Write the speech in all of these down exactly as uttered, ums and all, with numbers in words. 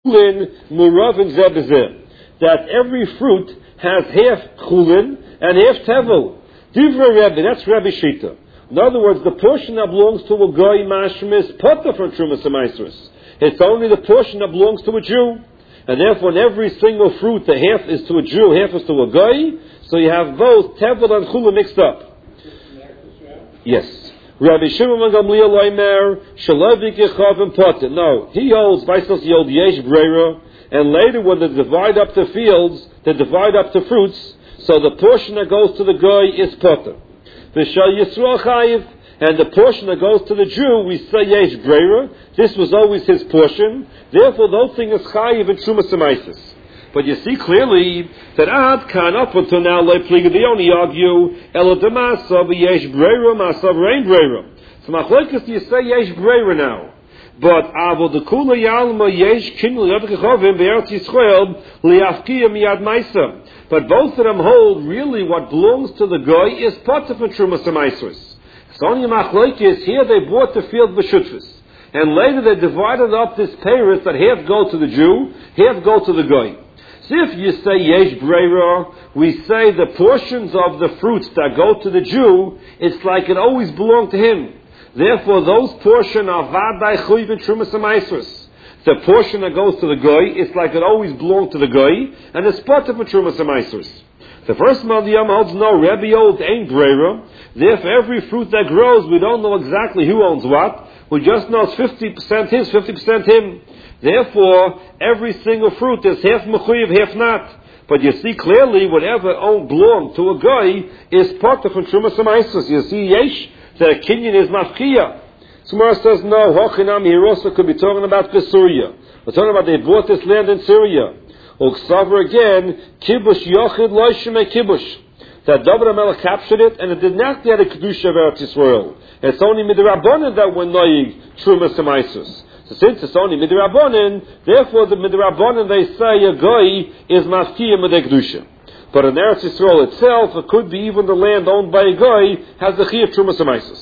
that every fruit has half chulin and half tevel. Divrei Rebbe, that's Rebbe Shita. In other words, the portion that belongs to a goy mashma is potter from Trumas Amaisrus. It's only the portion that belongs to a Jew. And therefore, in every single fruit, the half is to a Jew, half is to a goy. So you have both tevel and chulin mixed up. Yes. Rabbi Shimon ben Gamliel Omer Shalavi Kechavim Potter. No, he holds Vaisnos Yod Yesh Breira, and later when they divide up the fields, they divide up the fruits. So the portion that goes to the goy is Potter. V'shal Yisrael Chayiv, and the portion that goes to the Jew, we say Yesh Breira. This was always his portion. Therefore, those things is Chayiv and Trumas Amaisis. But you see clearly that Ad Kan up until now, they only argue Elo Damasa Yesh Breira Masav Rein Breira. So Machlokes you say Yesh Breira now. But Avo the Kula Yalma Yesh Kinul Yavkechovim Be'eretz Yisrael Liafkia Miyad Maisa. But both of them hold really what belongs to the goy is Potter for Trumas Amaisrus. So only Machlokes here they bought the field b'shutfus. And later they divided up this peiros that half go to the Jew, half go to the goy. So if you say Yesh Breira, we say the portions of the fruits that go to the Jew, it's like it always belonged to him. Therefore, those portions are Vadai Chuy Trumas Amaisrus. The portion that goes to the goy, it's like it always belonged to the goy, and it's Potter for Trumas Amaisrus. The first Madiyam holds no, Rebbe Old ain't Breira. Therefore, every fruit that grows, we don't know exactly who owns what. We just know it's fifty percent his, fifty percent him. Therefore, every single fruit is half mechuyev, half not. But you see clearly, whatever own belong to a guy is Potter from Trumas Amaisrus. You see, yesh, that a kinyan is mafkiya. Somewhere says, no, Hochinam, here also could be talking about Syria. We're talking about they bought this land in Syria. Uksaver again, kibush yochid loishime kibush. That David HaMelech captured it, and it did not get a kedusha of Eretz Yisrael. It's only midrabanan that were noyig Trumas Amaisrus. So since it's only midrabanan, therefore the midrabanan they say a goy is mafkiya midei kedusha. But in Eretz Yisrael itself, it could be even the land owned by a goy has the chi of Trumas Amaisrus.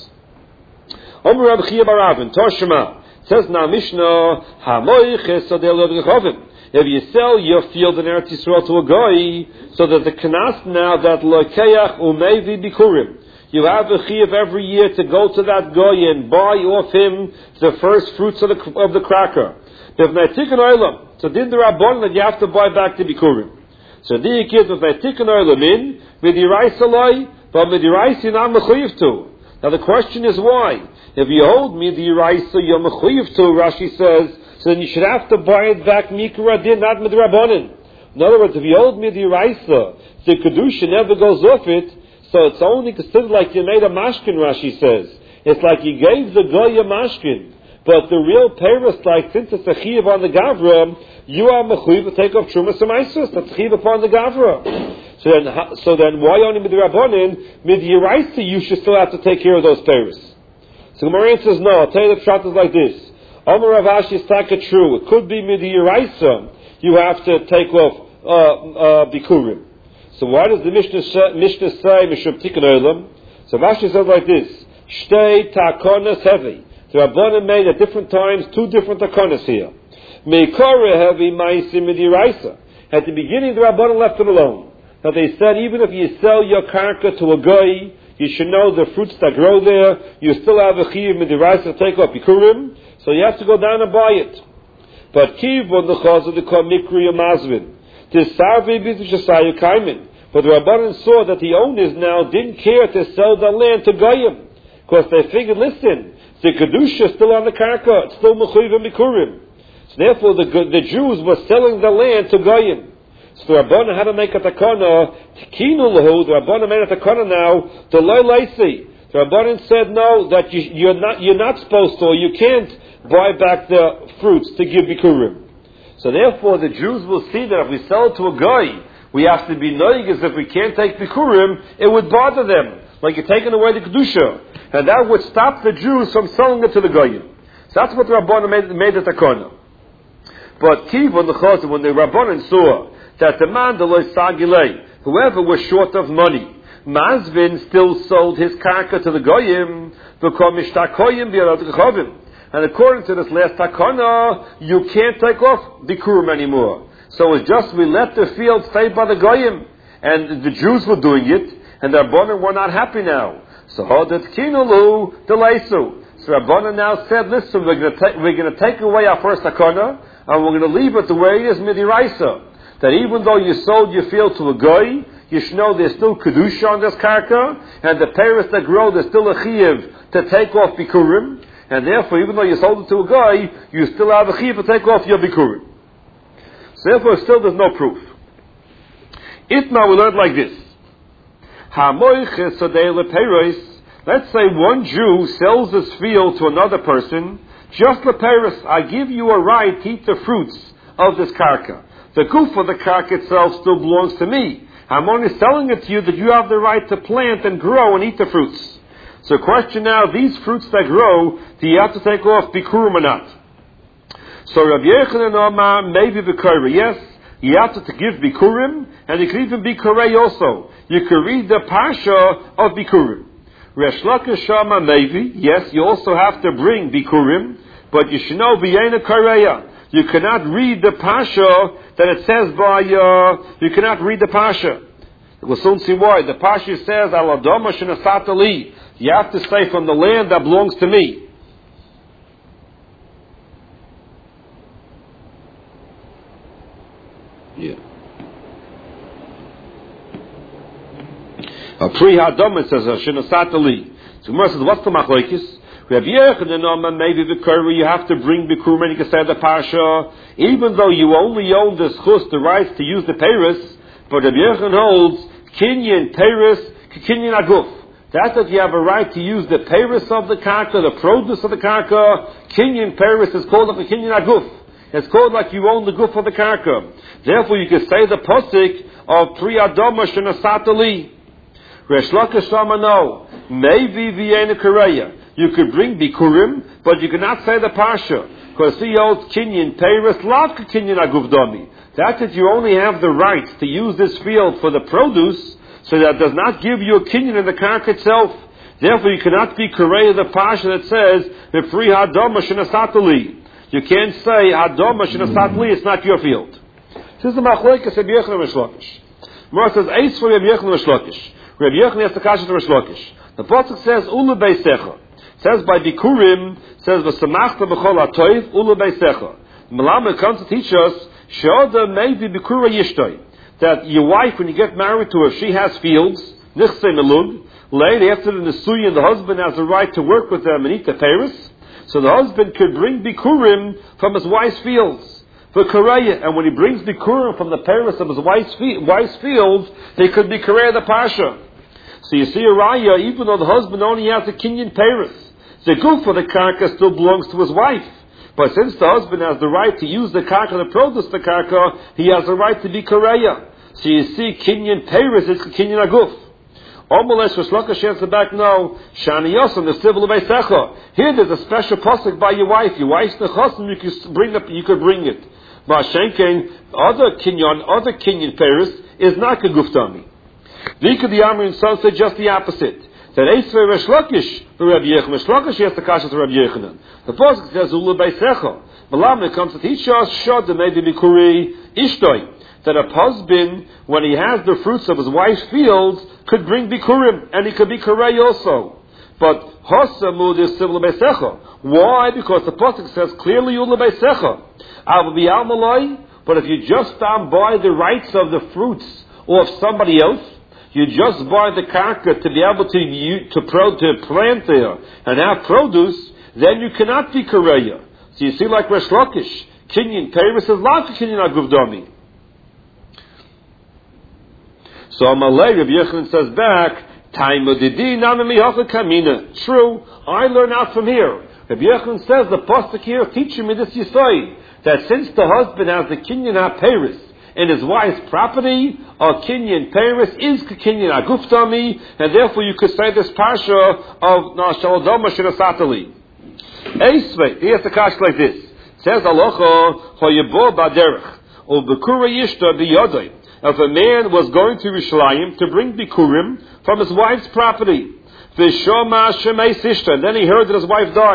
Omer Rabbi Chia Baravin, Toshima, says now Mishnah, Hamoiches Adel Yod. If you sell your field in Eretz Yisrael to a goy, so that the knas now that lokeach umevi bikurim, you have a chiyuv every year to go to that goy and buy off him the first fruits of the of the cracker. So did the Rabbon that you have to buy back the bikurim. So the kids if they tikkun oilam in midirais aloi, but midirais you're not mechuyev to. Now the question is why? If you hold midirais you're mechuyev to, Rashi says, so then you should have to buy it back mikra din, not midrabanan. In other words, if you hold midiraisa, the kedusha never goes off it, so it's only considered like you made a mashkin. Rashi says it's like you gave the goy a mashkin, but the real peiros, like since it's a chiyuv on the gavra, you are mechuyev to take off trumas amaisrus. That's chiyuv upon the gavra. So then, so then, why only midrabanan? Midiraisa, you should still have to take care of those peiros. So the Gemara says no. I'll tell you the pshat is like this. Omer Rav Ashi is taka true. It could be midiraisa. You have to take off uh, uh, bikurim. So why does the Mishnah say, Mishnah say Mishum Tikkun Olam? So Rashi says like this: Shtei takonas heavy. The Rabbanim made at different times two different takonas here. Meikore heavy ma'asim midiraisa. At the beginning, the Rabbanim left it alone. Now they said even if you sell your karka to a goy, you should know the fruits that grow there. You still have a chiyuv midiraisa to take off bikurim. So you have to go down and buy it. But kivon the chazah the kol mikri yamazvin. This sarvei b'tishasayu kaimin. But the Rabbanan saw that the owners now didn't care to sell the land to goyim, because they figured, listen, the kedusha is still on the karka, it's still mechuyev and bikurim. So therefore, the the Jews were selling the land to goyim. So the Rabbanan had to make a takana. Tikinu lahu. The Rabbanan made a takana now. The loy leisi. The Rabbanan said no, that you, you're not you're not supposed to, or you can't buy back the fruits to give bikurim. So therefore, the Jews will see that if we sell it to a guy, we have to be noig as if we can't take bikurim, it would bother them, like you're taking away the kedusha, and that would stop the Jews from selling it to the goyim. So that's what the Rabbanan made, made the takana. But kivon the chazah, when the Rabbanan saw that the man the loy sagilei, whoever was short of money, Mazvin still sold his karka to the goyim, because mishtakoyim b'yarad gechavim. And according to this last takana, you can't take off bikurim anymore. So it's just we let the field stay by the goyim, and the Jews were doing it, and the Rabbanan were not happy now. So hodat kinulu deleisu. So Rabbanan now said, listen, we're going to take we're going to take away our first takana, and we're going to leave it the way it is midiraisa. That even though you sold your field to a goy, you should know there's still kedusha on this karka, and the parents that grow, there's still a chiyuv to take off bikurim, and therefore, even though you sold it to a guy, you still have a chiyuv to take off your bikurim. So therefore, still there's no proof. Itma, we learned like this. Let's say one Jew sells his field to another person, just leperis, I give you a right to eat the fruits of this karka. The goof of the karka itself still belongs to me. I'm only selling it to you that you have the right to plant and grow and eat the fruits. So question now, these fruits that grow, do you have to take off bikurim or not? So Rabbi Yochanan Omar, maybe bikurim, yes, you have to give bikurim, and you can even be korei also. You can read the pasha of bikurim. Resh Lakish Shama, maybe, yes, you also have to bring bikurim, but you should know b'yena koreya. You cannot read the pasha that it says by, uh, you cannot read the pasha. We'll soon see why. The pasha says, Al Adama Shenasat Ali. You have to say from the land that belongs to me. Yeah. A pre Hadama says, Shenasat Ali. So Gemara says, what's the machlokes? Rabbi Yochanan, maybe the Kurva, you have to bring Bikurim and you can say the Pasha, even though you only own the schus, the rights to use the Paris, but Rabbi Yochanan holds Kinyan, Paris, Kinyan Aguf. That's that you have a right to use the Paris of the Karka, the produce of the Karka. Kinyan, Paris is called like a Kinyan Aguf. It's called like you own the Guf of the Karka. Therefore you can say the Posik of Pri Adama Shenasat Ali. Resh Lakish Shama, no. Maybe Vienna Korea. You could bring Bikurim, but you cannot say the Pasha. Because the old Kinyan, Paris, Lavka Kinyan Aguvdami. That's that you only have the right to use this field for the produce, so that does not give you a Kinyan in the Karka itself. Therefore you cannot be Korea the Pasha that says, the free Hadoma Shenasatali. You can't say Hadoma Shenasatali, it's not your field. This is the Machlokes Rabbi Yochanan Resh Lakish. Mora says, Eis for Rabbi Yochanan Resh Lakish. Rabbi Yochanan has the Kasha to Resh Lakish. The Pasuk says, Ulu Beisecha. Says by Bikurim, says v'samachta b'chol ha'toiv ulu beisecha. Malama comes to teach us she'oda maybe bikura yishtoi, that your wife, when you get married to her, she has fields nichse melug. Later after the nesuyin, the husband has the right to work with them and eat the paris. So the husband could bring Bikurim from his wife's fields for Korea, and when he brings Bikurim from the paris of his wife's, fi- wife's fields, they could be Korea the pasha. So you see a raya, even though the husband only has a Kinyan paris, the goof for the karka still belongs to his wife. But since the husband has the right to use the karka, the produce of the karka, he has the right to be koreya. So you see, Kinyan Paris is Kinyan Aguf. Omalesh Resh answer back, no. Shani Yosem, the civil of Beisecha. Here there's a special pasuk by your wife. Your wife's nechosim, you could bring up, you could bring it. Ma'ashenkein, other Kinyan, other Kinyan Paris is not a guf dami. Vika the Amrin son said just the opposite. That Eisvei Resh Lakish for Rabbi Yochanan. Resh Lakish has the kasha to Rabbi Yochanan. The pasuk says Ulu Beisecha. Malam comes to teach us Shod maybe Bikuri Ishtoi, that a husband, when he has the fruits of his wife's fields, could bring Bikurim and he could be Korei also. But Hosamud is Ulu Beisecha. Why? Because the pasuk says clearly Ulu Beisecha. I'll be Almalai. But if you just um, buy the rights of the fruits or of somebody else, you just buy the karka to be able to you, to, pro, to plant there and have produce, then you cannot be koreya. So you see, like Resh Lakish, Kinyan Paris is like Kinyan Aguvdami. So Amalei Rabbi Yochanan says back, Taima Didi Namimi Hacha Kamina. True, I learn out from here. Rabbi Yochanan says the pasuk here teaching me this yisai, that since the husband has the Kinyan HaParis in his wife's property, or Kinyan Paris is Kinyan Aguftami, and therefore you could say this parsha of Nashaladoma Shinasatali. Eisvei, he has the kash like this. It says Alocha Hoyebo Baderech, or Bekura Yishta Biyodai. If a man was going to Yerushalayim to bring Bikurim from his wife's property, Vishoma Shemei Sishta, and then he heard that his wife died.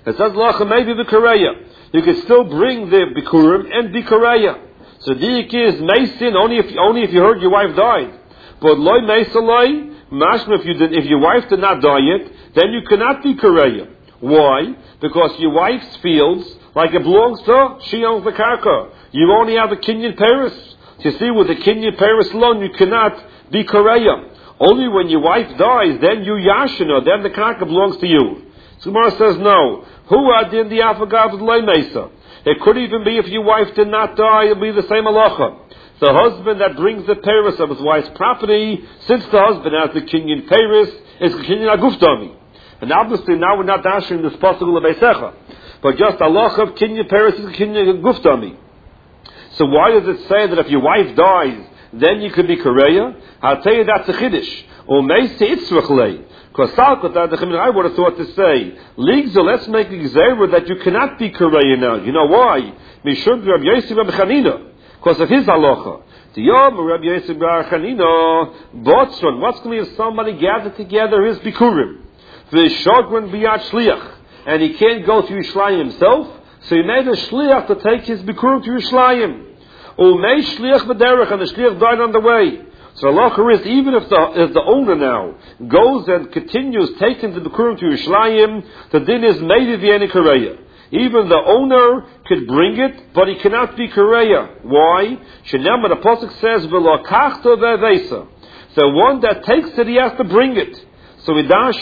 It says lacha maybe b'kareya. You can still bring the bikurim and bikareya. So dik is meisin only if only if you heard your wife died. But loy meisaloi, mashma if you did, if your wife did not die yet, then you cannot be kareya. Why? Because your wife's fields, like it belongs to her, she owns the karka. You only have the kinyan paris. You see, with the kinyan paris loan, you cannot be kareya. Only when your wife dies, then you yashina, then the karka belongs to you. So Gemara says no. Who adin the afagav loy meisa? It could even be if your wife did not die, it'll be the same halacha. The husband that brings the paris of his wife's property, since the husband has the kinyan paris, is kinyan aguftami. And obviously now we're not dashing this possible of Beisecha. But just halacha of kinyan paris is kinyan aguftami. So why does it say that if your wife dies, then you could be kareya? I'll tell you that's a chiddush. Or meisi itzrachlei. Because I would have thought to say, Ligza, let's make a gzeira that you cannot be kareya now. You know why? Mishum Rabbi Yosef Rabbi Chanina. Because of his halacha. The Yom Rabbi Yosef Rabbi Chanina, Botzron, what's going to be if somebody gathered together his bikurim? The shogren biyat shliach. And he can't go to Yerushalayim himself, so he made a shliach to take his bikurim to Yerushalayim. Umei shliach b'derech, and the shliach died on the way. So halacha is, even if the if the owner now goes and continues taking the bikurim to Yerushalayim, the din is made v'yeni kareya. Even the owner could bring it, but he cannot be kareya. Why? Shenema, the pasuk says v'lokachto ve'vesa. The one that takes it, he has to bring it. So that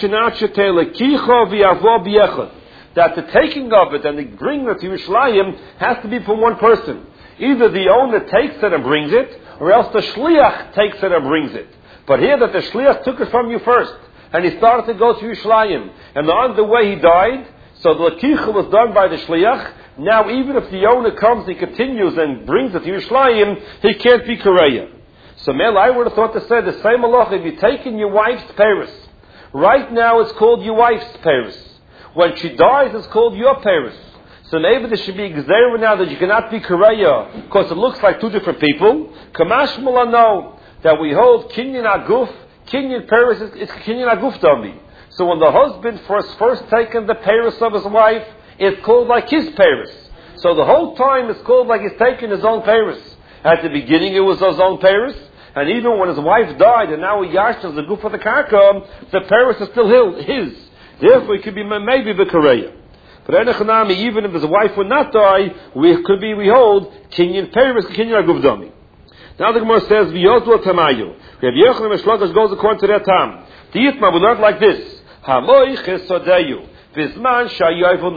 the taking of it and the bringing it to Yerushalayim has to be from one person. Either the owner takes it and brings it, or else the shliach takes it and brings it. But here that the shliach took it from you first, and he started to go to Yerushalayim, and on the way he died, so the lakicha was done by the shliach. Now even if the owner comes, he continues and brings it to Yerushalayim, he can't be kareya. So Mel, I would have thought to say the same halacha if you're taking your wife's paris. Right now it's called your wife's paris. When she dies, it's called your paris. So maybe there should be a gzeira now that you cannot be kareya because it looks like two different people. Kamash no, that we hold kinyan aguf, kinyan paris is, is kinyan aguf dami. So when the husband first first taken the paris of his wife, it's called like his paris. So the whole time it's called like he's taking his own paris. At the beginning it was his own paris. And even when his wife died, and now he yashes the goof of the karka, the paris is still his. Therefore, it could be maybe the kareya. But enechanami, even if his wife would not die, we could be we hold kinyan paris, kinyan aguvdami. Now the Gemara says v'yozlo tamayu. Rabbi Yochanan Meshlogash goes according to their time. The Yitma we learned like this: Hamoy chesodeyu v'zman shayoyvul